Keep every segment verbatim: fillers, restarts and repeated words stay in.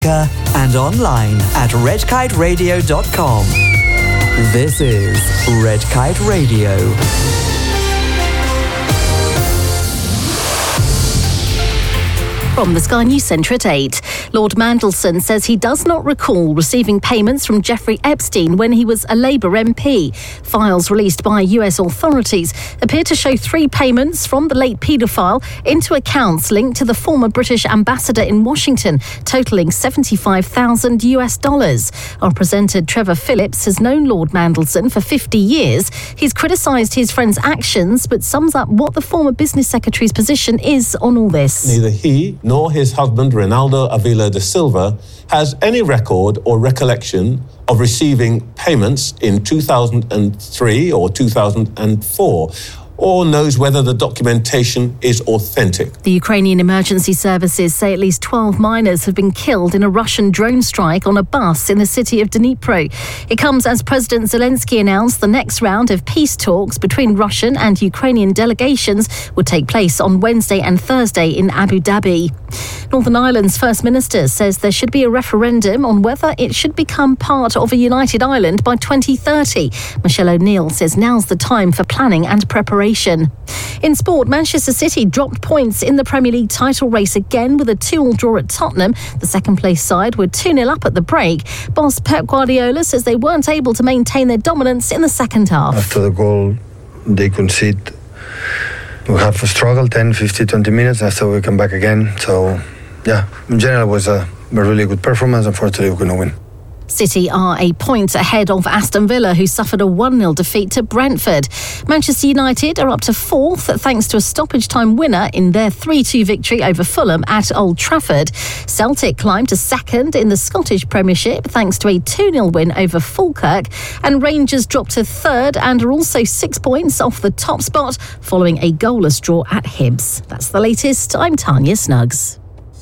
and online at red kite radio dot com. This is Red Kite Radio. From the Sky News Centre at eight, Lord Mandelson says he does not recall receiving payments from Jeffrey Epstein when he was a Labour M P. Files released by U S authorities appear to show three payments from the late paedophile into accounts linked to the former British ambassador in Washington, totalling seventy-five thousand US dollars. Our presenter Trevor Phillips has known Lord Mandelson for fifty years. He's criticised his friend's actions, but sums up what the former business secretary's position is on all this. Neither he nor his husband, Ronaldo Avila da Silva, has any record or recollection of receiving payments in two thousand three or two thousand four, or knows whether the documentation is authentic. The Ukrainian emergency services say at least twelve miners have been killed in a Russian drone strike on a bus in the city of Dnipro. It comes as President Zelensky announced the next round of peace talks between Russian and Ukrainian delegations would take place on Wednesday and Thursday in Abu Dhabi. Northern Ireland's First Minister says there should be a referendum on whether it should become part of a united Ireland by twenty thirty. Michelle O'Neill says now's the time for planning and preparation. In sport, Manchester City dropped points in the Premier League title race again with a two-all draw at Tottenham. The second-place side were two nil up at the break. Boss Pep Guardiola says they weren't able to maintain their dominance in the second half. After the goal, they concede. We have struggled ten, fifteen, twenty minutes after we come back again. So, yeah, in general, it was a, a really good performance. Unfortunately, we couldn't win. City are a point ahead of Aston Villa, who suffered a one nil defeat to Brentford. Manchester United are up to fourth thanks to a stoppage-time winner in their three two victory over Fulham at Old Trafford. Celtic climbed to second in the Scottish Premiership thanks to a two nil win over Falkirk. And Rangers dropped to third and are also six points off the top spot following a goalless draw at Hibs. That's the latest. I'm Tanya Snuggs.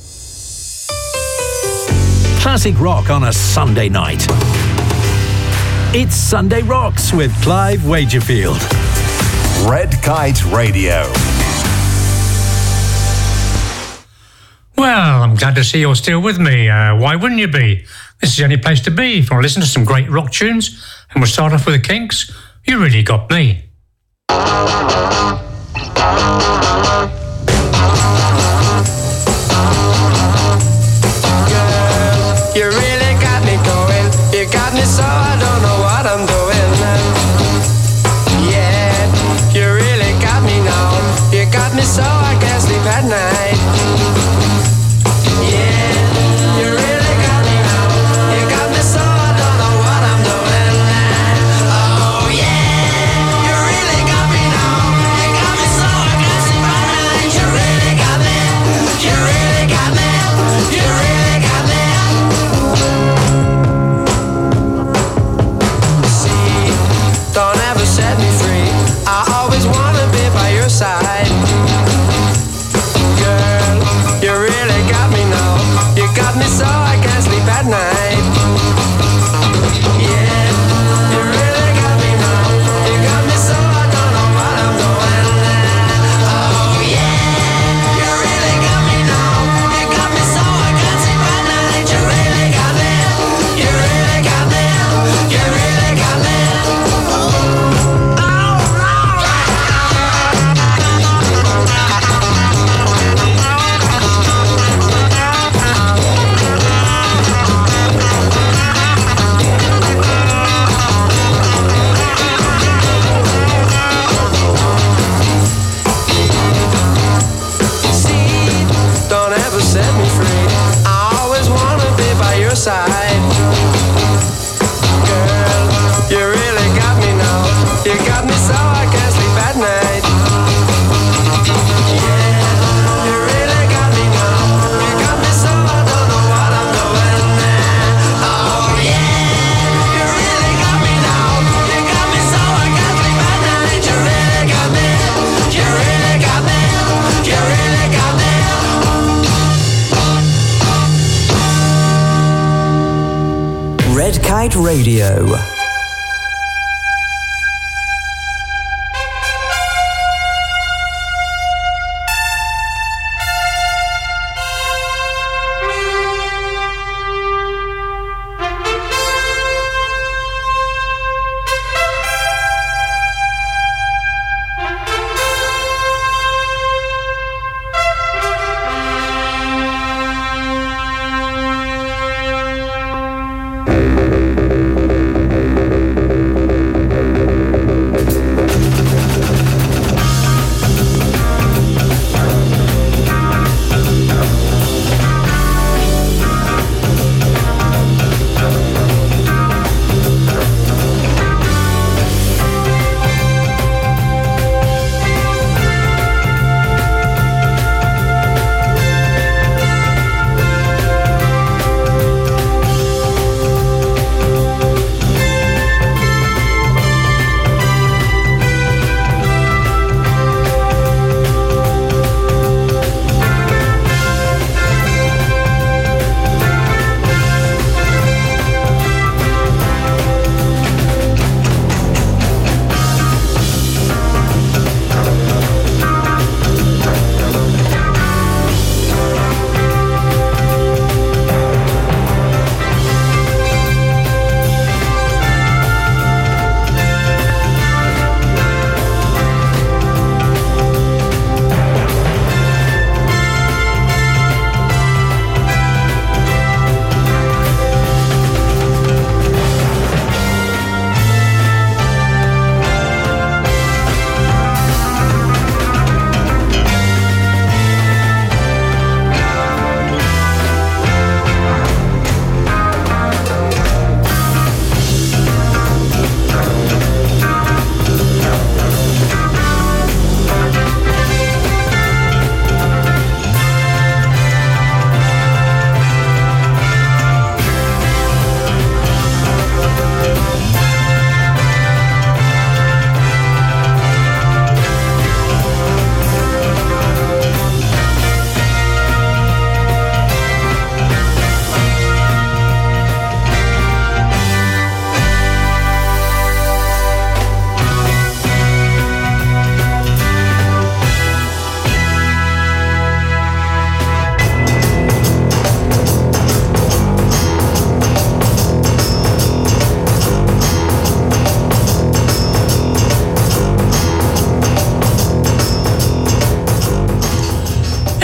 Classic rock on a Sunday night. It's Sunday Rocks with Clive Wagerfield. Red Kite Radio. Well, I'm glad to see you're still with me. Uh, why wouldn't you be? This is the only place to be if you want to listen to some great rock tunes. And we'll start off with the Kinks. You Really Got Me. You really got me going. You got me so I don't know what I'm doing. Yeah, you really got me now. You got me so I can't sleep at night. Yeah, you really got me now. You got me so I don't know what I'm doing. Oh yeah, you really got me now. You got me so I can't sleep at night. You really got me. You really got me. You really got me. Don't ever set me free. I always wanna be by your side. Girl, you really got me now. You got me so I can't sleep at night. Yeah, you really got me now. You got me so I don't know what I'm doing. Oh yeah, you really got me now. You got me so I can't sleep at night. You really got me. You really got me. You really got me. Don't ever set me free. I always wanna be by your side. Girl, you really got me now. You got me so I can't sleep at night. Yeah, you really got me now. You got me so I don't know what I'm doing. Oh yeah, you really got me now. You got me so I can't sleep at night. You really got me. You really got me. You really got me. Red Kite Radio.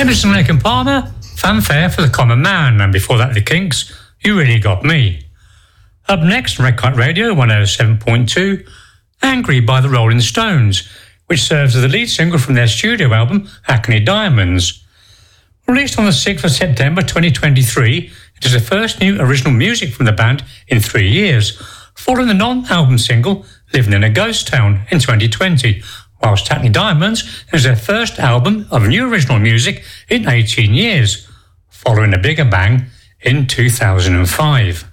Emerson, Lake and Palmer, Fanfare for the Common Man, and before that the Kinks, You Really Got Me. Up next, Red Kite Radio one oh seven point two, Angry by the Rolling Stones, which serves as the lead single from their studio album, Hackney Diamonds. Released on the sixth of September twenty twenty-three, it is the first new original music from the band in three years, following the non-album single, Living in a Ghost Town, in twenty twenty, whilst Hackney Diamonds is their first album of new original music in eighteen years, following a bigger bang in two thousand five.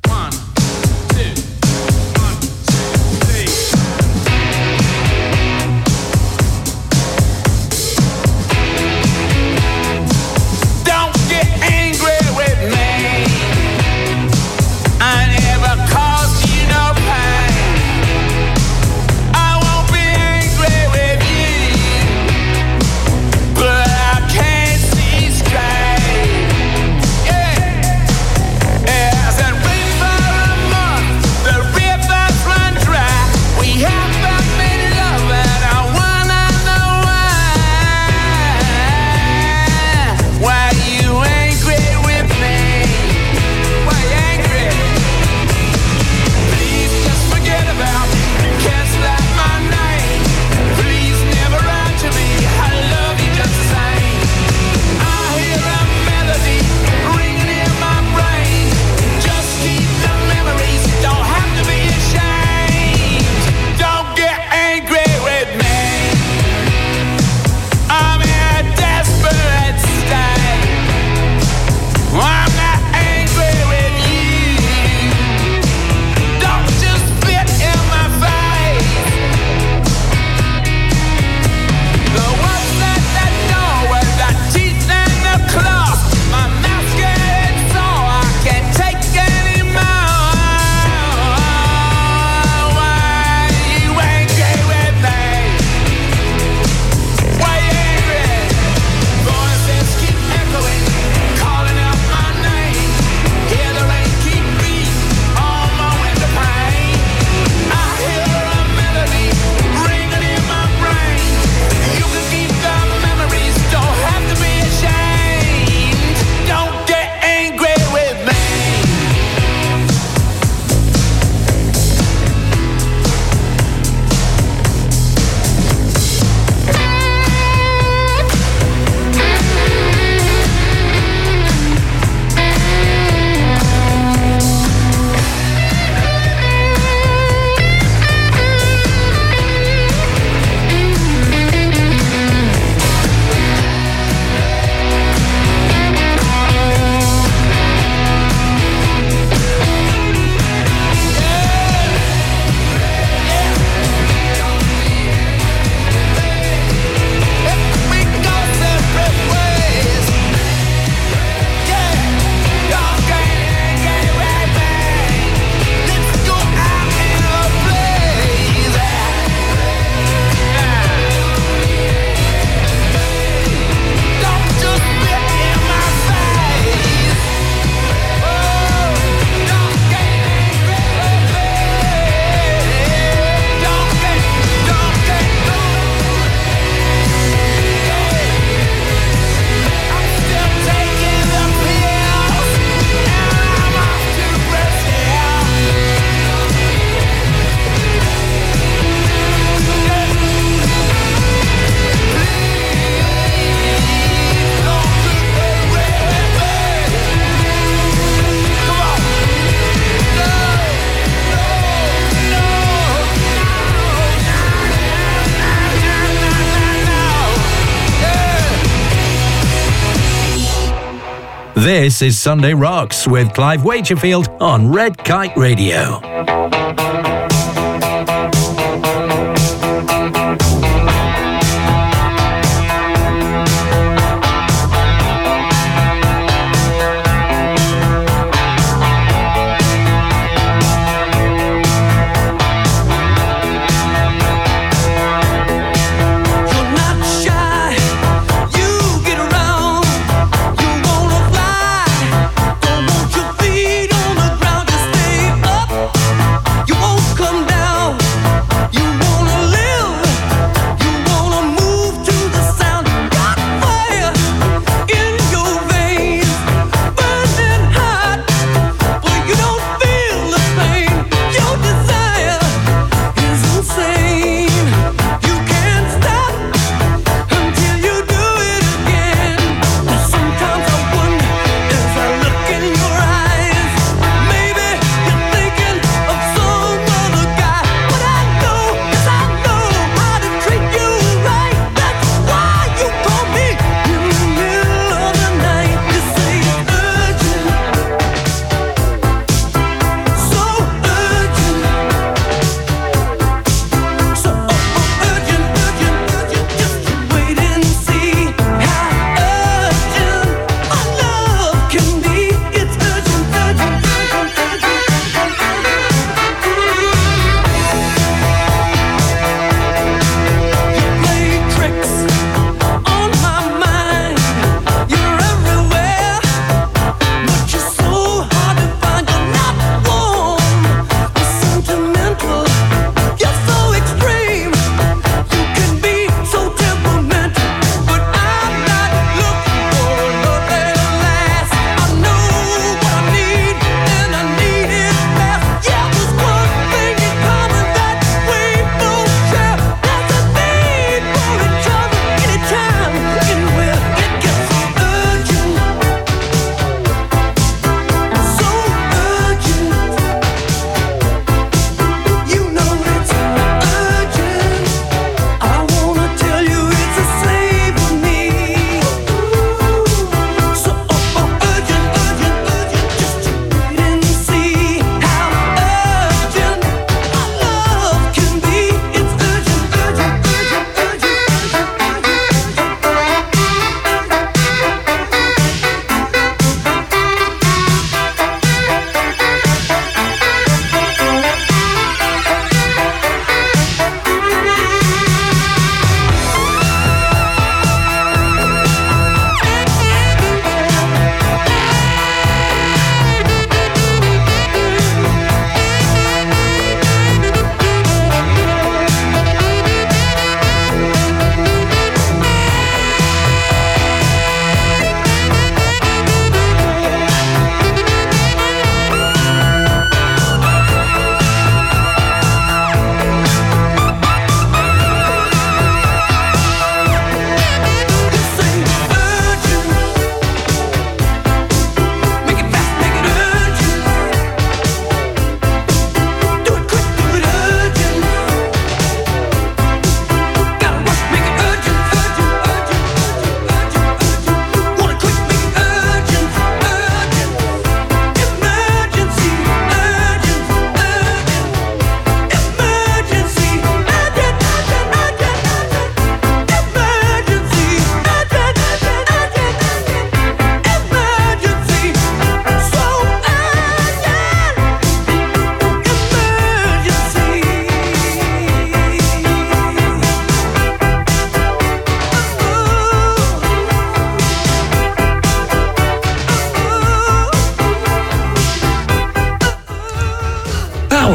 This is Sunday Rocks with Clive Wagerfield on Red Kite Radio. Don't want your feet on the ground, just stay up.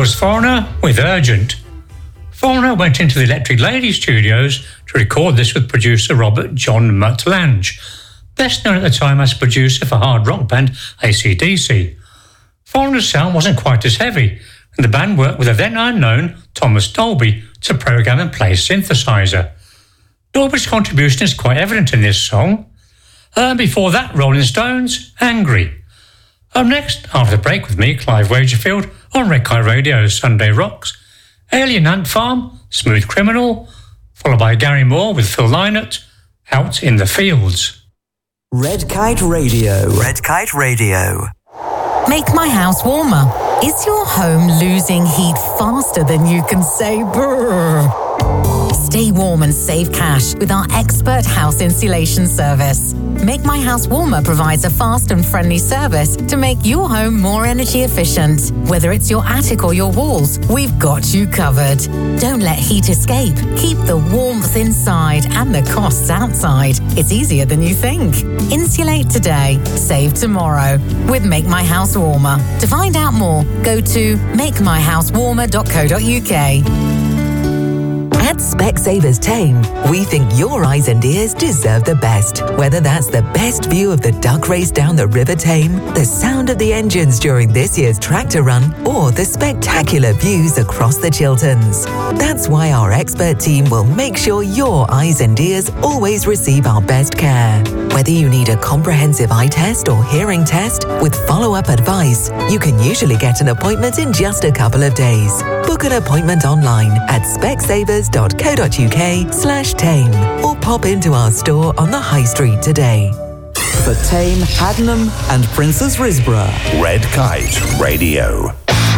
was Foreigner with Urgent. Foreigner went into the Electric Lady Studios to record this with producer Robert John Mutt Lange, best known at the time as producer for hard rock band A C D C. Foreigner's sound wasn't quite as heavy, and the band worked with a then unknown Thomas Dolby to program and play synthesizer. Dolby's contribution is quite evident in this song. And before that, Rolling Stones, Angry. Up next, after the break with me, Clive Wagerfield, on Red Kite Radio's Sunday Rocks, Alien Ant Farm, Smooth Criminal, followed by Gary Moore with Phil Lynott, Out in the Fields. Red Kite Radio. Red Kite Radio. Make my house warmer. Is your home losing heat faster than you can say brrr? Stay warm and save cash with our expert house insulation service. Make My House Warmer provides a fast and friendly service to make your home more energy efficient. Whether it's your attic or your walls, we've got you covered. Don't let heat escape. Keep the warmth inside and the costs outside. It's easier than you think. Insulate today, save tomorrow with Make My House Warmer. To find out more, go to make my house warmer dot co dot uk. At Specsavers Tame, we think your eyes and ears deserve the best. Whether that's the best view of the duck race down the River Tame, the sound of the engines during this year's tractor run, or the spectacular views across the Chilterns. That's why our expert team will make sure your eyes and ears always receive our best care. Whether you need a comprehensive eye test or hearing test with follow-up advice, you can usually get an appointment in just a couple of days. Book an appointment online at specsavers dot co dot uk slash tame or pop into our store on the High Street today. For Tame, Haddenham and Princess Risborough. Red Kite Radio.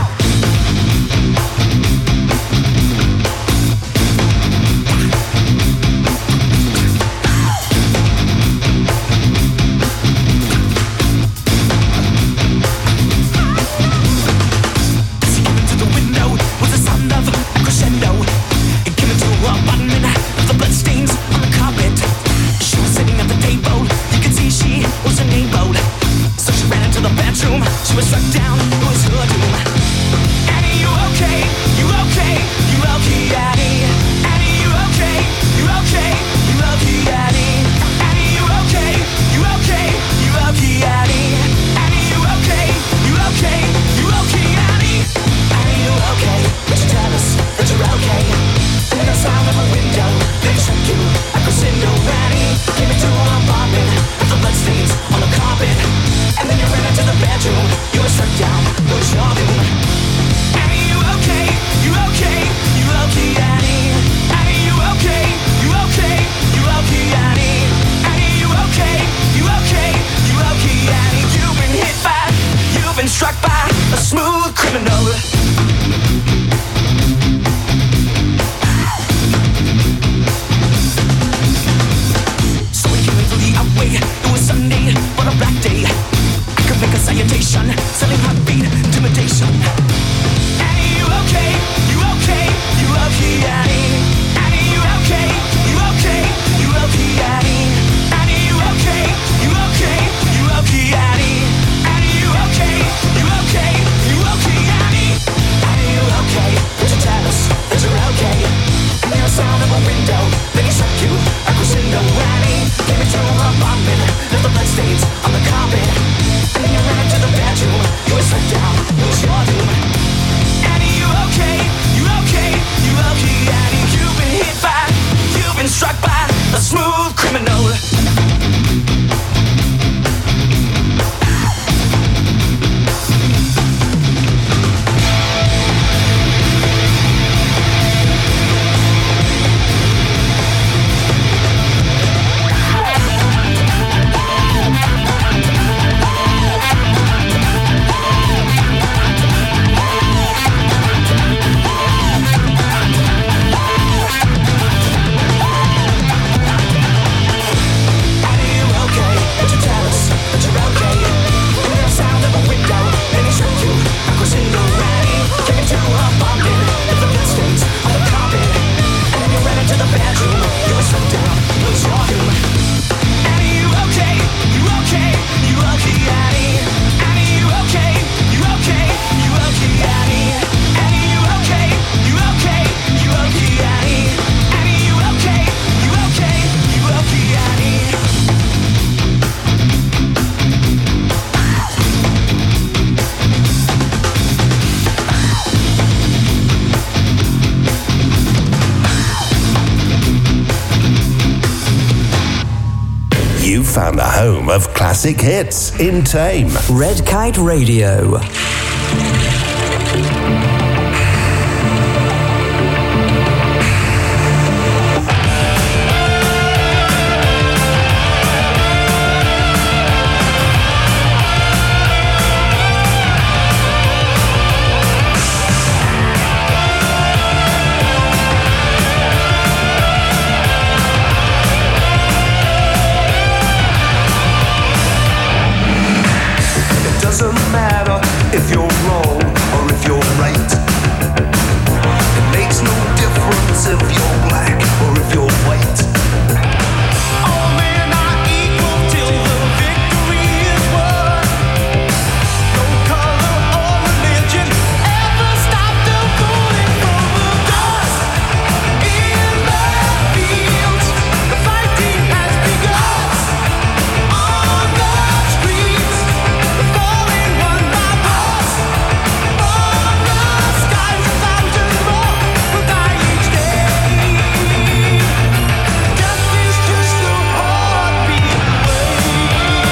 She was struck down, it was her doom. Annie, you okay? You okay? You okay, Annie? Annie, you okay? You okay? You okay, Annie? Annie, you okay? You okay? You okay, Annie? Annie, you okay? You okay? You okay, Annie? Annie, you okay? Would you tell us that you're okay? And the sound of a window, they struck you like a window, Annie. Came into her apartment with the bloodstains on the carpet. And then you ran into the bedroom. You were struck down, it was your doom. Annie, you okay? You okay? You okay, Annie? Annie, you okay? You okay? You okay, Annie? Annie, you okay? You okay? You okay, Annie? You've been hit by, you've been struck by a smooth criminal. So we came into the outway. It was Sunday, but a black day. Make a salutation, selling heartbeat, intimidation. Annie, you okay? You okay? You okay, Annie? Annie, you okay? You okay? You okay, Annie? Annie, you okay? You okay? You okay, Annie? Annie, you okay? You okay? You okay, Annie? Annie, you okay? Would you tell us that you're okay? And there's a sound of a window, then he struck you a crescendo. Annie came into her apartment, left the bloodstains on the carpet. And then you ran into the bedroom. You were struck down. It was your doom. found a home of classic hits in Tame. Red Kite Radio. Doesn't matter if you're wrong or if you're right. It makes no difference if you're black or if you're white. All men are equal till the victory is won. No color or religion ever stopped them falling from the dust. In the fields, the fighting has begun. On the streets, the falling one by one. From the skies, a thousand more will die each day. Death is just a heartbeat away.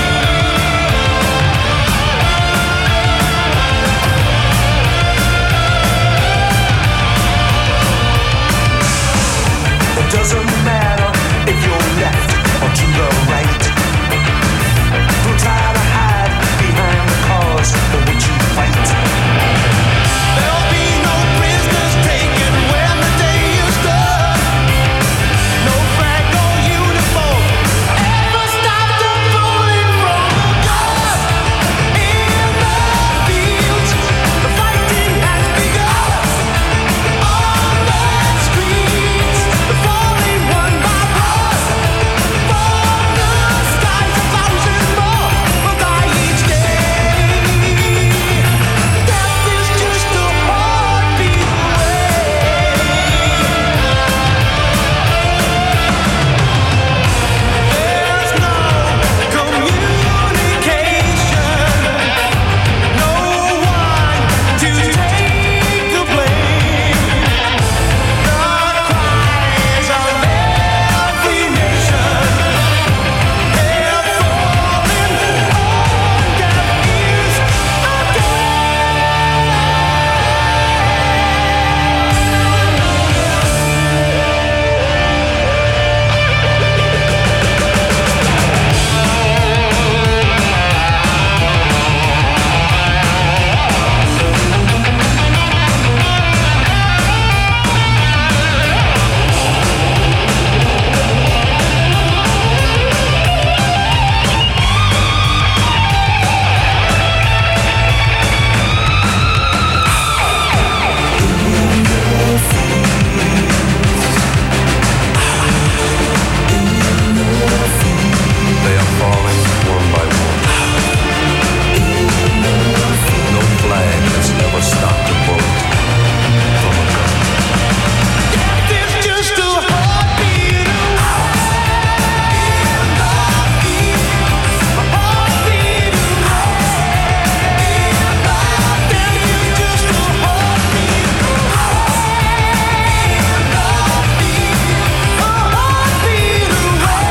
It doesn't matter if you're left or to the right. Don't try to hide behind the cause for which you fight. There'll be no prisoners taken when the day is done. No flag or uniform ever stop them falling from the gun. In the fields, the fighting has begun. On the streets, the falling one by one. From the skies, a thousand more will die each day. Death is just a heartbeat away. There's no communication, no one to take the blame. The cries of every nation, they're falling on deaf ears They are falling one by one. No flag has ever stopped a bullet from a gun. Death is just a heartbeat away. In the fields, a heartbeat away. Death is just a heartbeat away. In the fields, a heartbeat away.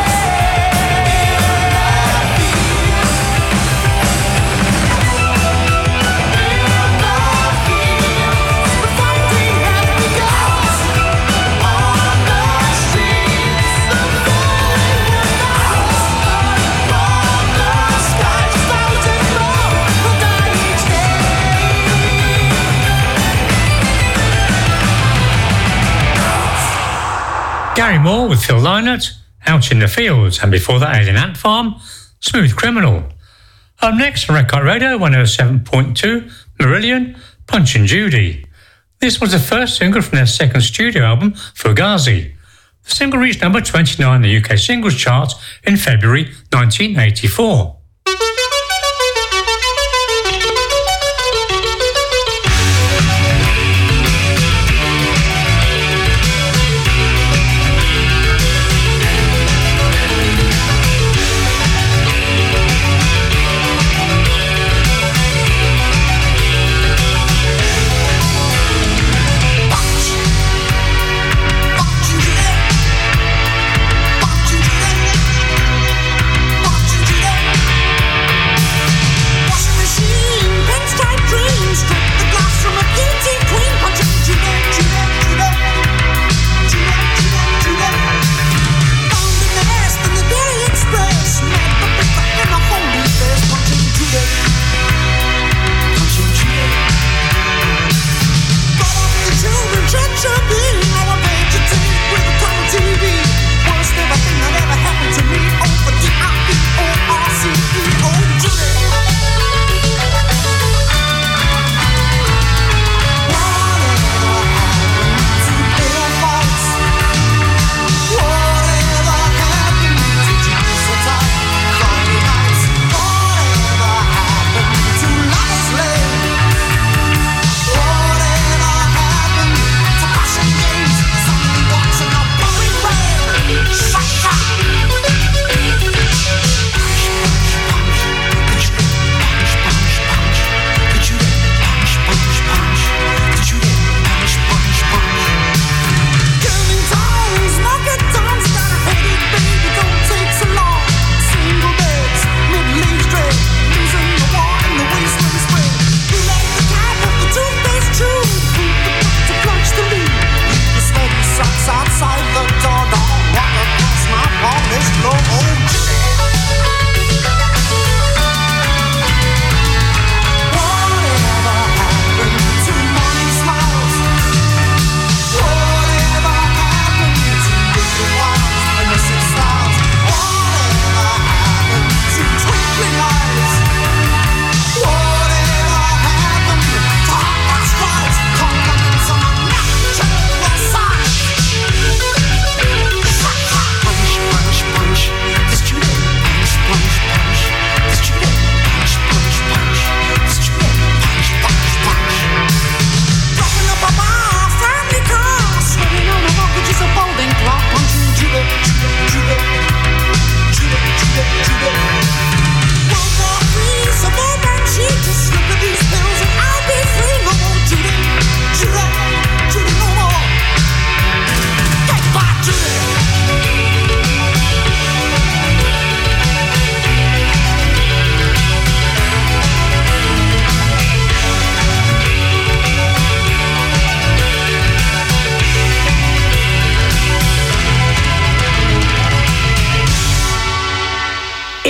Gary Moore with Phil Lynott, Out in the Fields, and before that Alien Ant Farm, Smooth Criminal. Up next on Red Kite Radio one oh seven point two, Marillion, Punch and Judy. This was the first single from their second studio album, Fugazi. The single reached number twenty-nine in the U K singles chart in February nineteen eighty-four. Watch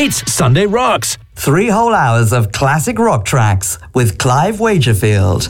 It's Sunday Rocks. Three whole hours of classic rock tracks with Clive Wagerfield.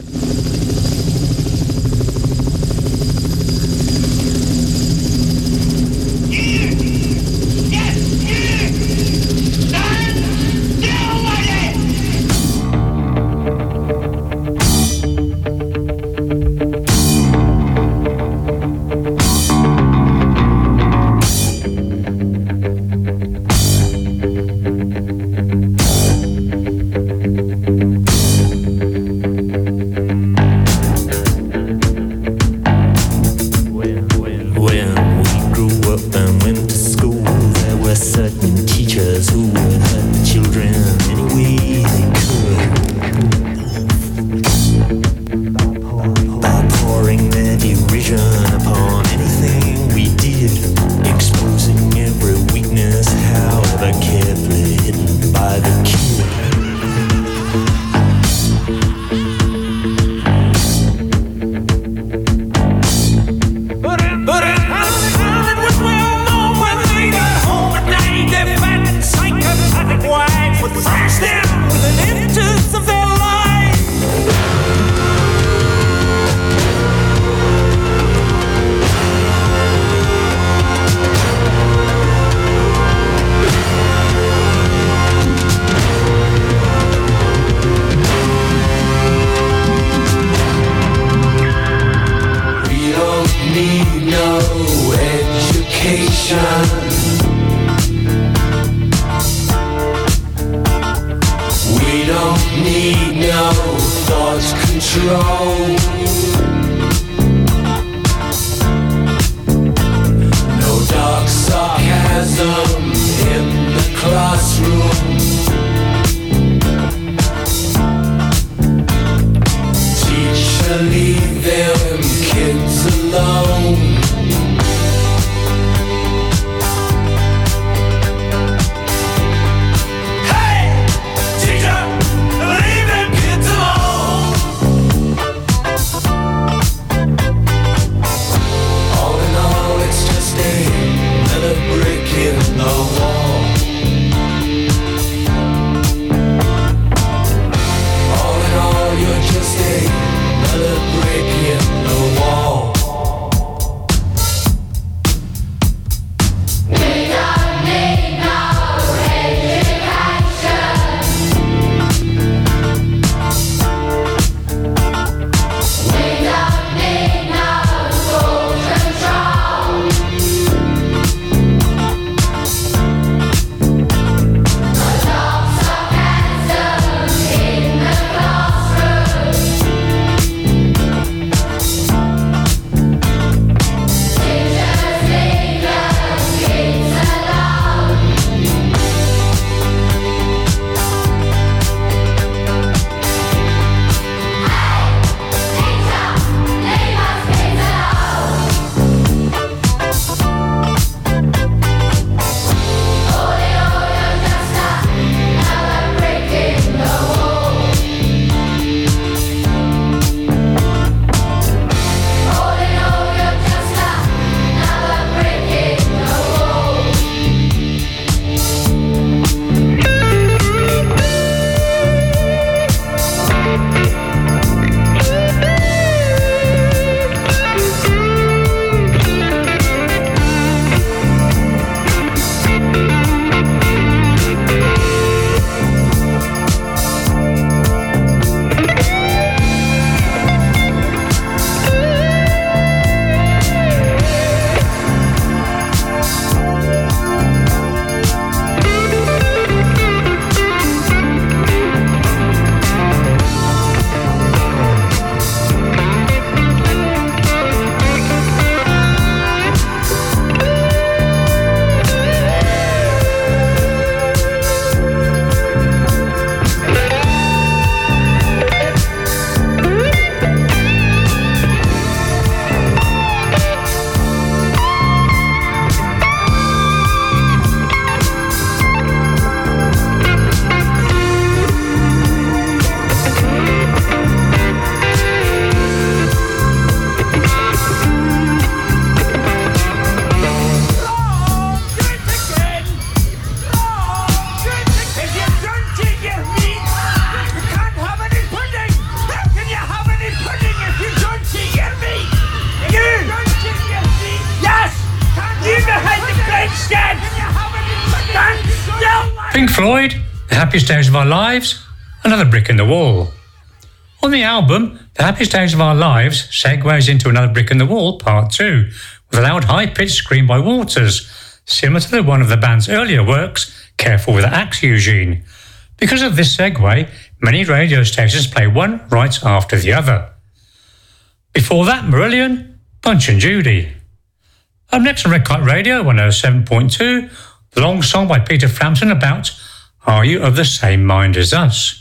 Pink Floyd, The Happiest Days of Our Lives, Another Brick in the Wall. On the album, The Happiest Days of Our Lives segues into Another Brick in the Wall Part two, with a loud high-pitched scream by Waters, similar to the one of the band's earlier works, Careful with the Axe, Eugene. Because of this segue, many radio stations play one right after the other. Before that, Marillion, Punch and Judy. Up next on Red Kite Radio one oh seven point two, the long song by Peter Frampton about Are You of the Same Mind as Us?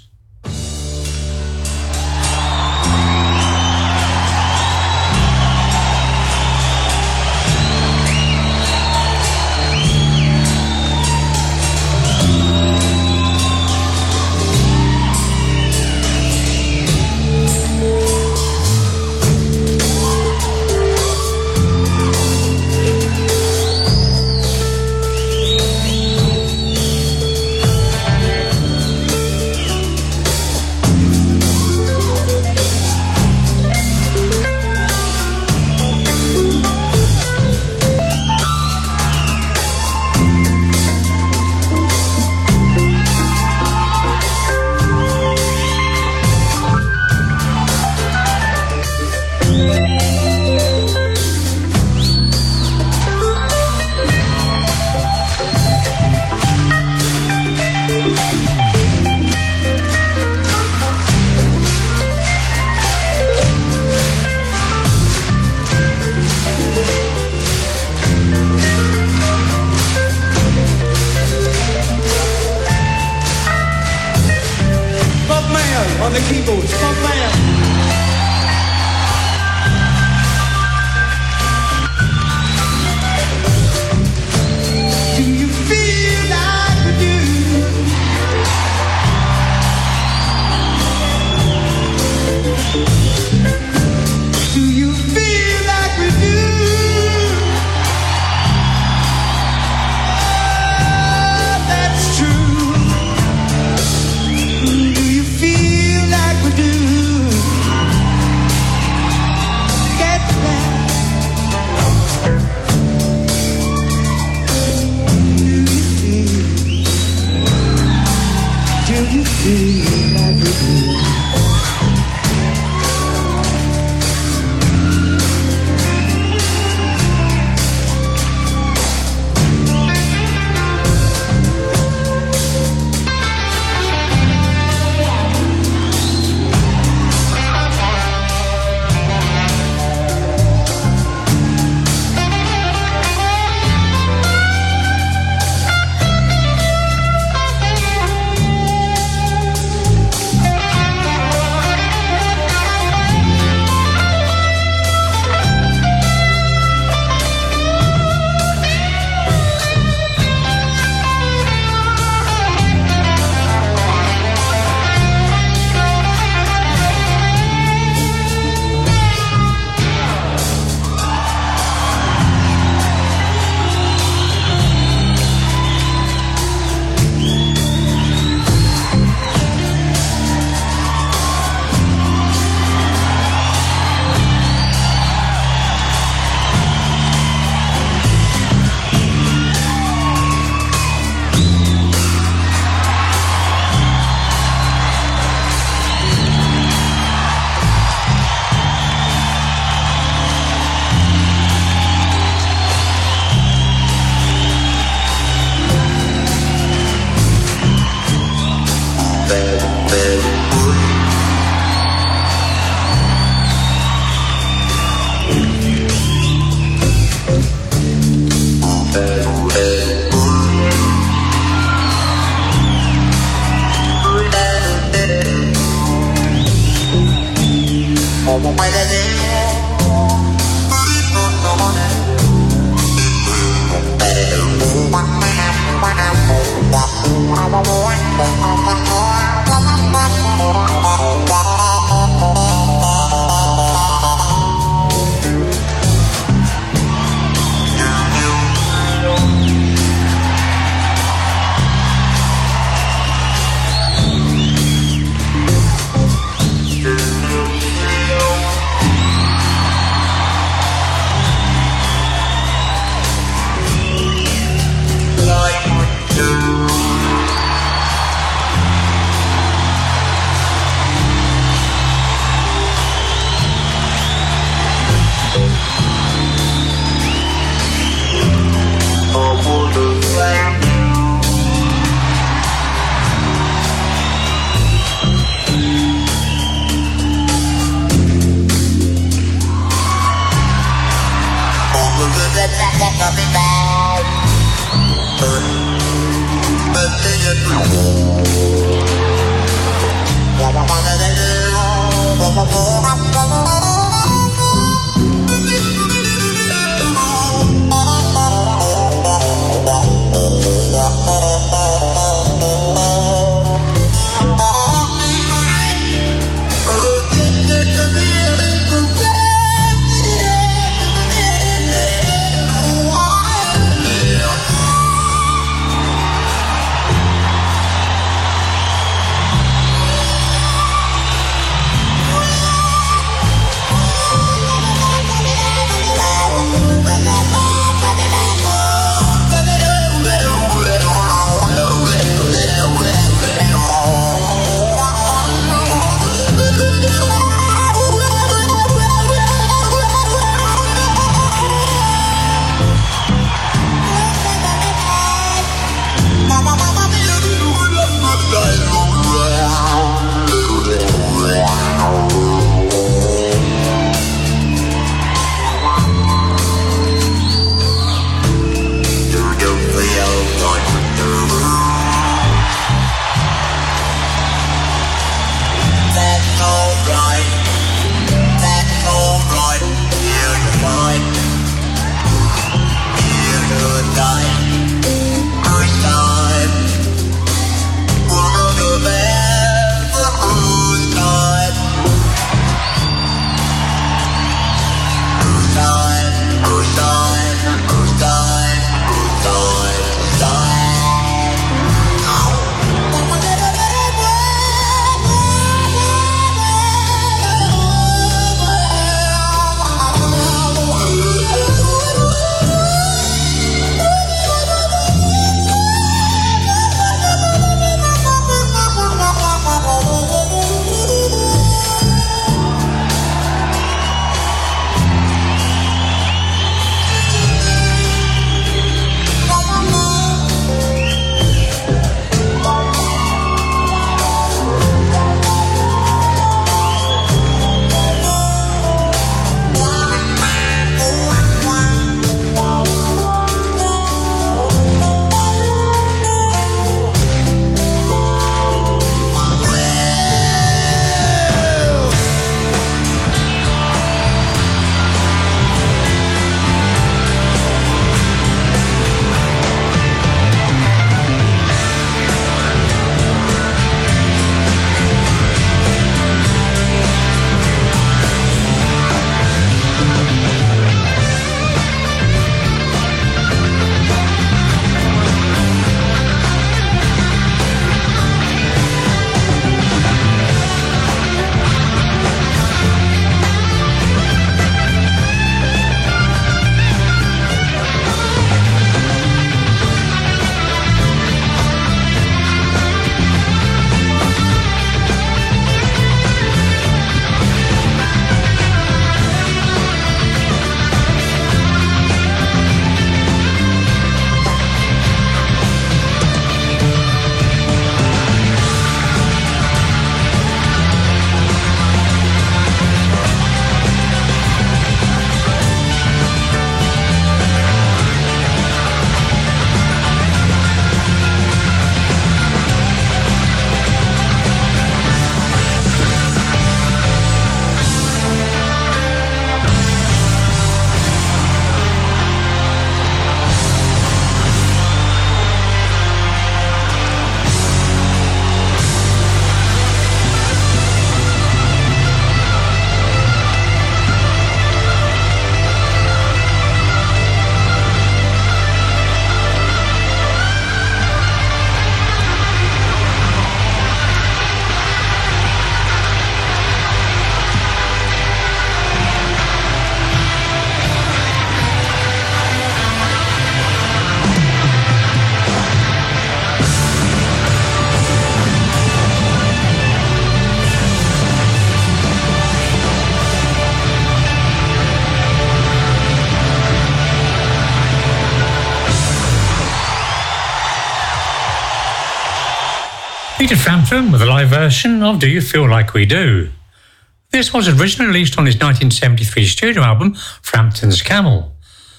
Peter Frampton with a live version of Do You Feel Like We Do. This was originally released on his nineteen seventy-three studio album, Frampton's Camel.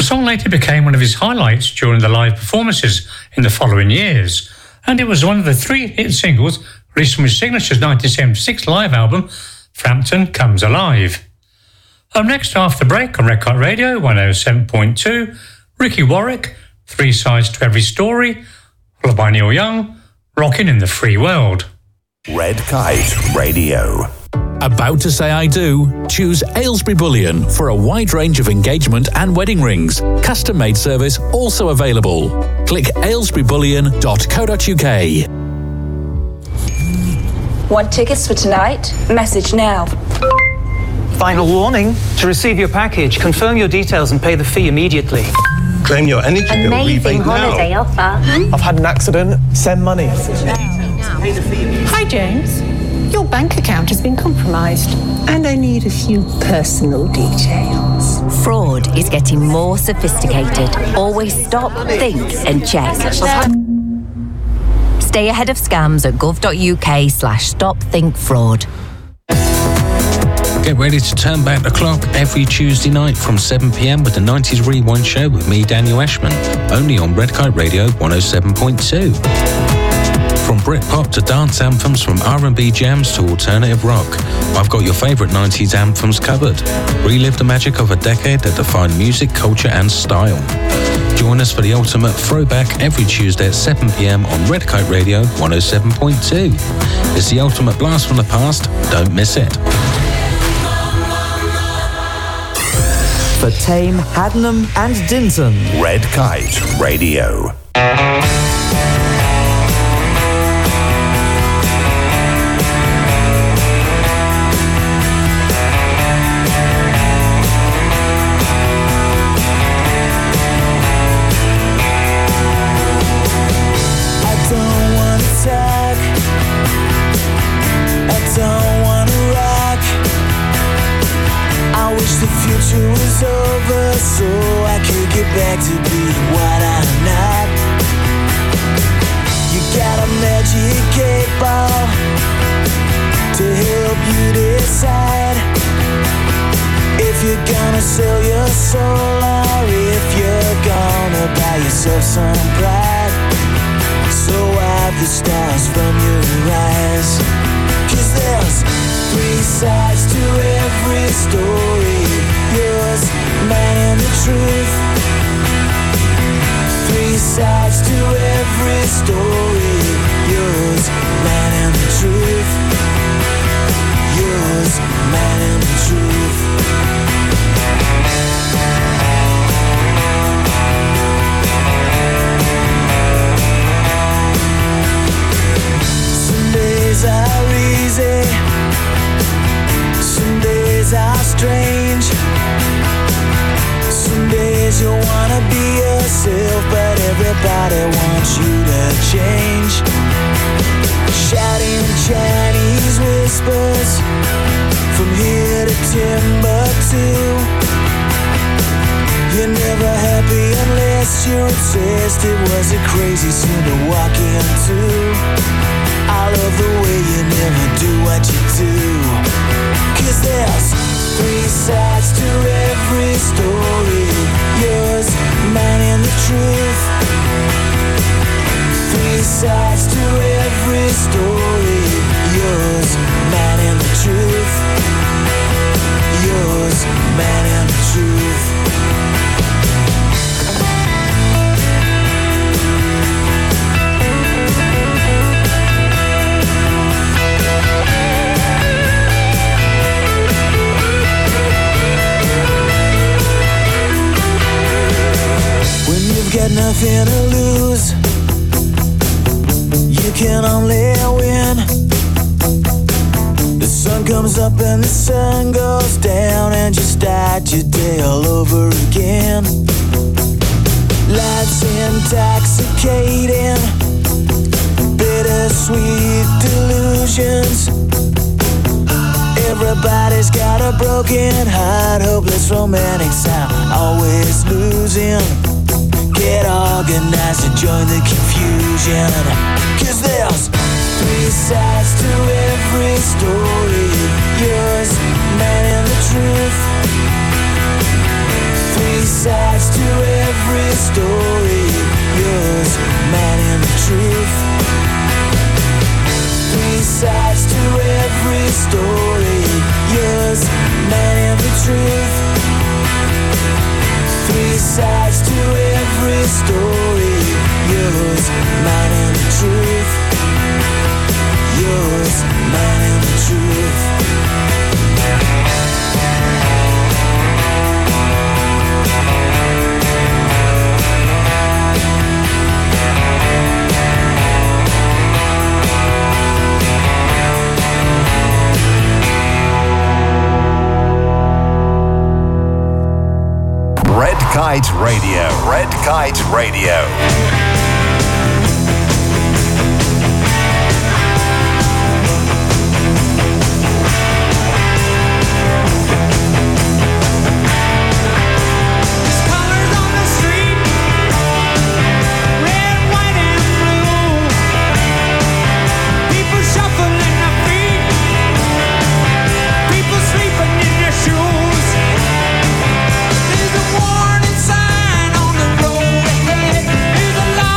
The song later became one of his highlights during the live performances in the following years, and it was one of the three hit singles released from his signature nineteen seventy-six live album, Frampton Comes Alive. Up next after the break on Red Kite Radio one oh seven point two, Ricky Warwick, Three Sides to Every Story, followed by Neil Young, Rockin' in the Free World. Red Kite Radio. About to say I do? Choose Aylesbury Bullion for a wide range of engagement and wedding rings. Custom-made service also available. Click aylesbury bullion dot co dot uk. Want tickets for tonight? Message now. Final warning. To receive your package, confirm your details and pay the fee immediately. Claim your energy bill Amazing rebate holiday now. offer. I've had an accident. Send money. Hi, James. Your bank account has been compromised, and I need a few personal details. Fraud is getting more sophisticated. Always stop, think, and check. Stay ahead of scams at gov.uk slash stop think fraud. Get ready to turn back the clock every Tuesday night from seven p.m. with the nineties Rewind Show with me, Daniel Ashman, only on Red Kite Radio one oh seven point two. From Britpop to dance anthems, from R and B jams to alternative rock, I've got your favourite nineties anthems covered. Relive the magic of a decade that defined music, culture and style. Join us for the ultimate throwback every Tuesday at seven p.m. on Red Kite Radio one oh seven point two. It's the ultimate blast from the past. Don't miss it. For Tame, Haddenham and Dinton. Red Kite Radio. So I could get back to being what I'm not. You got a magic eight ball to help you decide if you're gonna sell your soul or if you're gonna buy yourself some pride. So wipe the stars from your eyes, 'cause there's three sides to every story. Yours, mine and the truth. Three sides to every story. Yours, mine and the truth. Yours, mine and the truth. Some days are easy, some days are strange. Some days you wanna be yourself, but everybody wants you to change. Shouting Chinese whispers from here to Timbuktu. You're never happy unless you're obsessed. It was a crazy scene to walk into. I love the way you never do what you do, 'cause there's three sides to every story. Yours, mine and the truth. Three sides to every story. Yours, mine and the truth. Yours, mine and the truth. Got nothing to lose, you can only win. The sun comes up and the sun goes down, and you start your day all over again. Life's intoxicating, bittersweet delusions. Everybody's got a broken heart, hopeless romantics are always losing. Get organized and join the confusion, 'cause there's three sides to every story. Yours, mine and the truth. Three sides to story, yours, man and the truth. Three sides to every story, yours, man and the truth. Three sides to every story, yours, man and the truth. Yours, man and the truth. Red Kite Radio. Red Kite Radio. There's a warning sign on the road ahead. There's a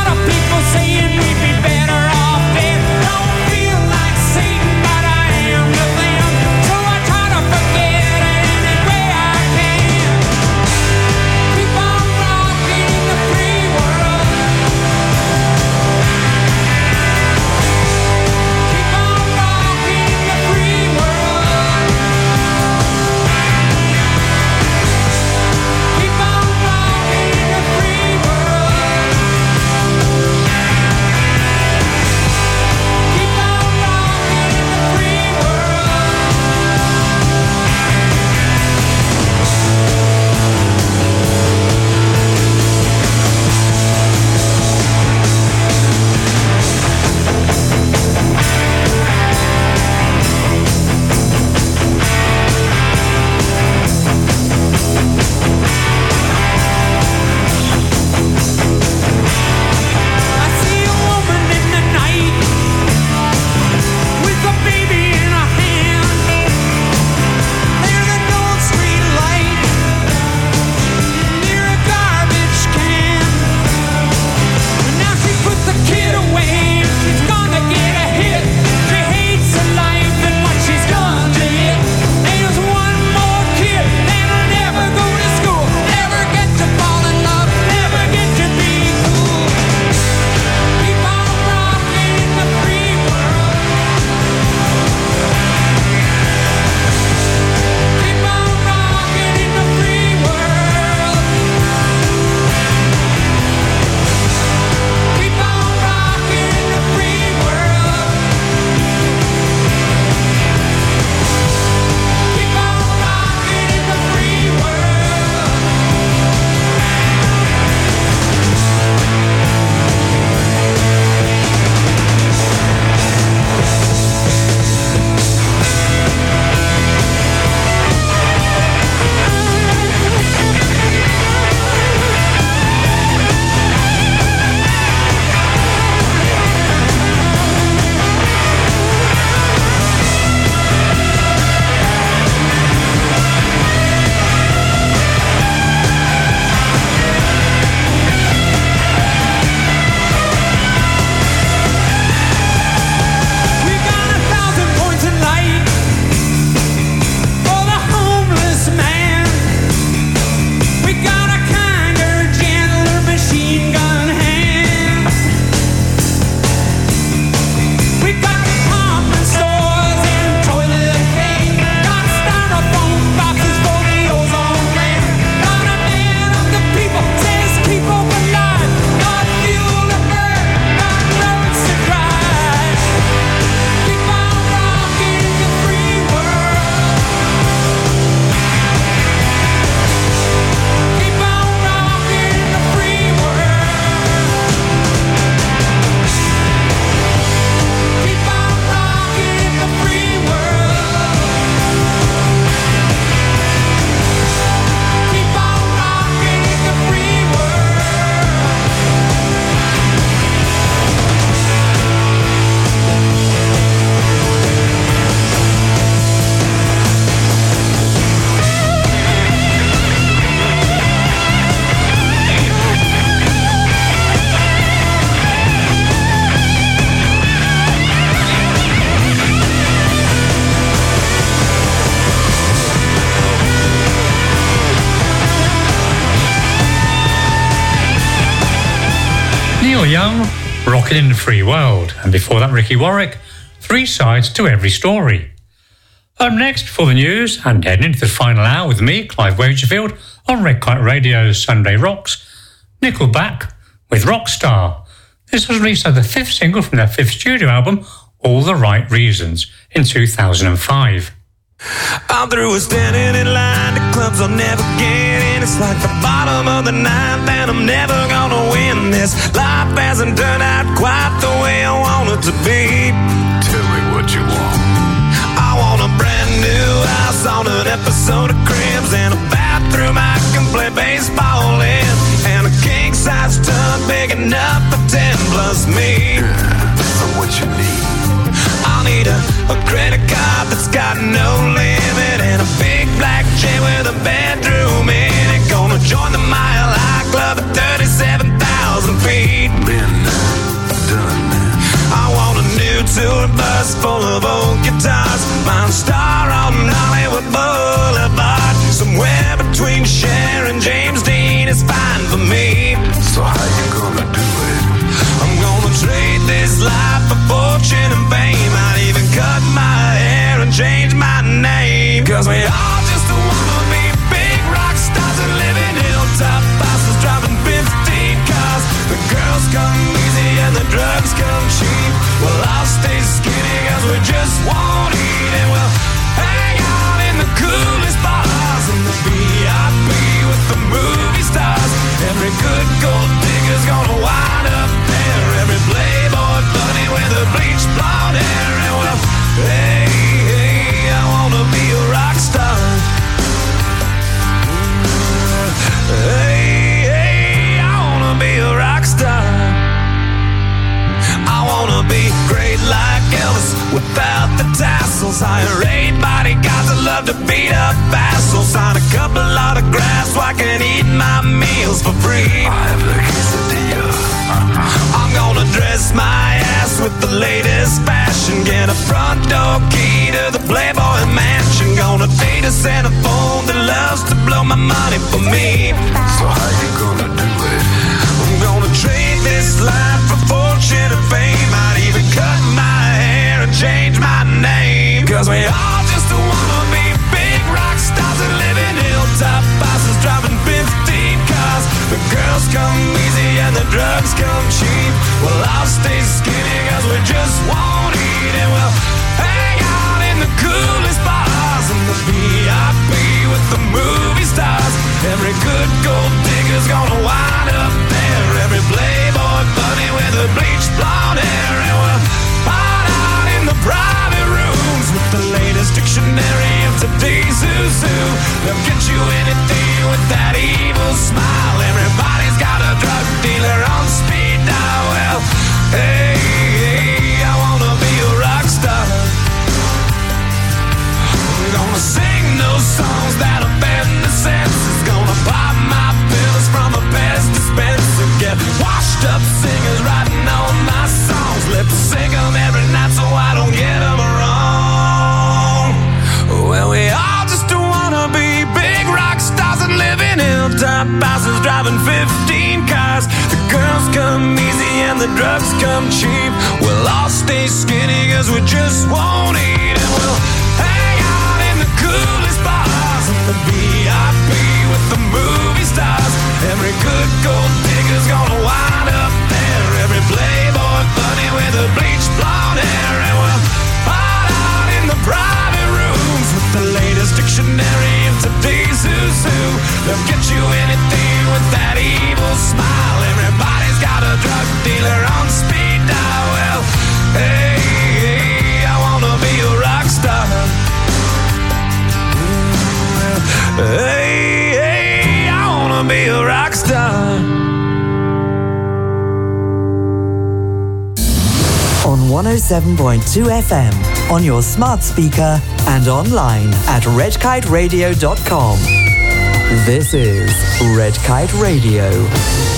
Neil Young, Rockin' in the Free World, and before that Ricky Warwick, Three Sides to Every Story. Up next for the news and heading into the final hour with me, Clive Wagerfield, on Red Kite Radio's Sunday Rocks, Nickelback with Rockstar. This was released as the fifth single from their fifth studio album, All the Right Reasons, in two thousand five. I'm through with standing in line to clubs I'll never get in. It's like the bottom of the ninth and I'm never gonna win this. Life hasn't turned out quite the way I want it to be. Tell me what you want. I want a brand new house on an episode of Cribs, and a bathroom I can play baseball in, and a king-size tub big enough for ten plus me. Yeah, so what you need? I'll need a, a credit card that's got no limit, and a big black chain with a bedroom in it. Gonna join the Mile High Club at thirty-seven thousand feet. Been done. I want a new tour bus full of old guitars, mine star on Hollywood Boulevard. Somewhere between Cher and James Dean is fine for me. So how you gonna do it? I'm gonna trade this life for fortune and fame. I'd even cut my hair and change my name, 'cause we all just wanna be big rock stars and live in hilltop houses, driving fifteen cars. The girls come easy and the drugs come cheap. Well, I'll stay skinny 'cause we just won't eat, and we'll hang out in the coolest bars in the V I P with the movie stars. Every good gold digger's gonna wind up there. Every playboy bunny with a bleached blonde hair. And well, hey, hey, I wanna be a rock star. Hey, hey, I wanna be a rock star. I wanna be great like Elvis without the tassels. Hire eight bodyguards that love to beat up assholes. Sign a couple autographs so I can eat my meals for free. I have the quesadilla. I'm gonna dress my ass with the latest fashion. Get a front door key to the Playboy Mansion. Gonna date a Santa phone that loves to blow my money for me. So how you gonna do it? I'm gonna trade this life for fortune and fame. I'd even cut my hair and change my name, 'cause we all just wanna be big rock stars and live in hilltop houses, driving fifteen cars. The girls come easy and the drugs come cheap. Well, I'll stay skinny 'cause we just won't eat, and we'll hang out in the coolest bars in the V I P with the movie stars. Every good gold digger's gonna wind up there. Every playboy bunny with a bleached blonde hair. And we'll hide out in the private rooms with the latest dictionary of today's who's who. They'll get you anything with that evil smile. Everybody's got a drug dealer on speed dial. Well, hey, hey, I wanna be a rock star. I'm gonna sing those songs that offend the senses. Gonna pop my pills from a Pez dispenser. Get washed up singers writing all my songs. Lip sync them every night so I don't get them wrong. Well, we all just wanna be big rock stars and live in hilltop houses, driving fifteen cars. The girls come easy and the drugs come cheap. We'll all stay skinny 'cause we just won't eat, and we'll hang out in the coolest bars in the V I P with the movie stars. Every good gold digger's gonna wind up there. Every playboy bunny with a bleached blonde hair. And we'll hide out in the private rooms with the latest dictionary of today's who's who. They'll get you anything with that evil smile. Everybody's got a drug dealer on speed dial. Well, hey, hey, I wanna be a rock star. Hey, hey, I wanna be a rock star. On one oh seven point two F M, on your smart speaker and online at red kite radio dot com. This is Red Kite Radio.